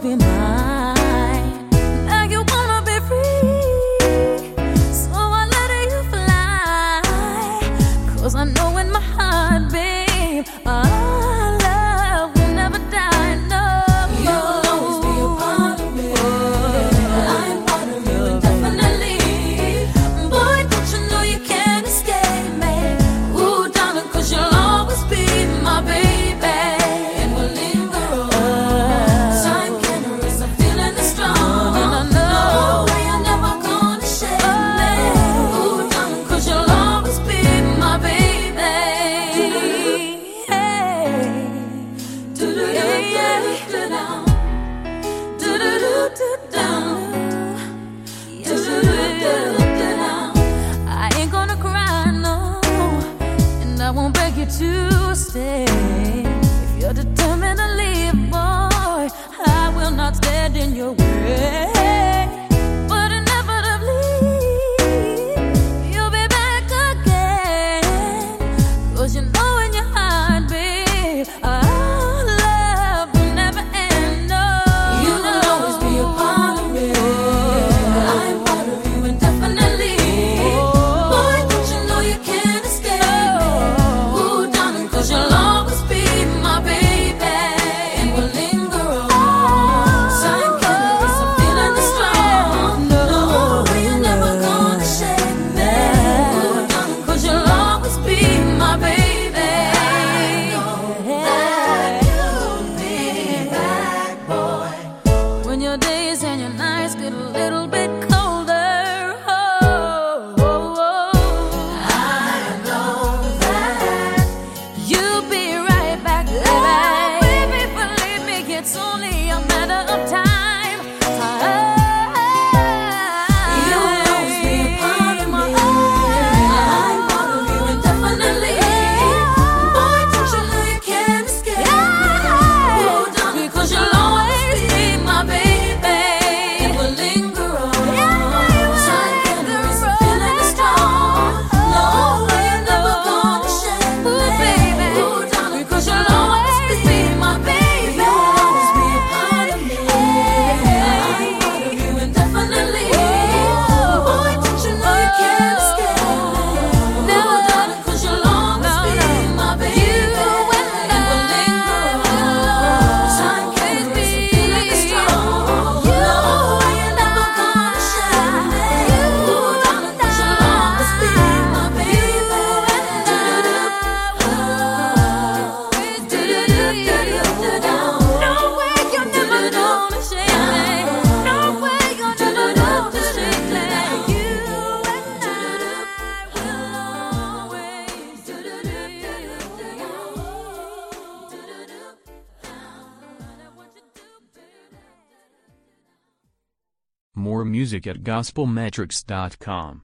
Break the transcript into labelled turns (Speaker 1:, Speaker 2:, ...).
Speaker 1: be mine. Now you wanna be free, so I let you fly. 'Cause I know in my heart, babe, our love will never die. No, you'll always be a part of me. I'm part of you indefinitely. Boy, don't you know you can't escape me? Ooh, darling, 'cause you'll always be my baby. And we'll linger on. Time can erase a feeling that's strong. And I know you're never gonna shake me. Ooh, darling, 'cause you'll always be my baby. Hey, do-do-do-do-do-down. Do-do-do-do-down. Do-do-do-do-down. I ain't gonna cry, no, and I won't beg you to stay. If you're determined to leave, boy, I will not stand in your way. But inevitably, you'll be back again. 'Cause you know in your heart, babe, our love will never end. No, you will always be a part of me. I'm part of you indefinitely. Boy, don't you know you can't escape me? Ooh, darling, 'cause you'll always be my baby. And we'll linger on. Time can erase a feeling that's strong. No, you're never gonna shake me. Ooh, darling, 'cause you'll always be my baby. I know that you'll be back, boy. When your days and your nights get a little bit colder, I know that you'll be right back, baby. Believe me, it's only a matter of time. You'll always be a part of me. I'm part of you indefinitely. Boy, don't you know you can't escape me? Ooh, darling, 'cause you'll always be my baby. And we'll linger on. Time can erase a feeling that's strong. No, you're never gonna shake me. Ooh, darling, 'cause you'll always be my baby. You'll always be a part of me. I'm part of you indefinitely. Boy, don't you know you can't escape me? No, darling, 'cause you'll always be my baby. And we'll linger on. Time can erase a feeling that's strong. No, you're never gonna shake me. Ooh, darling, 'cause you'll always be my baby. No way you're never gonna shake me. No way you're never gonna shake me. You and I will always
Speaker 2: More music at gospelmetrics.com.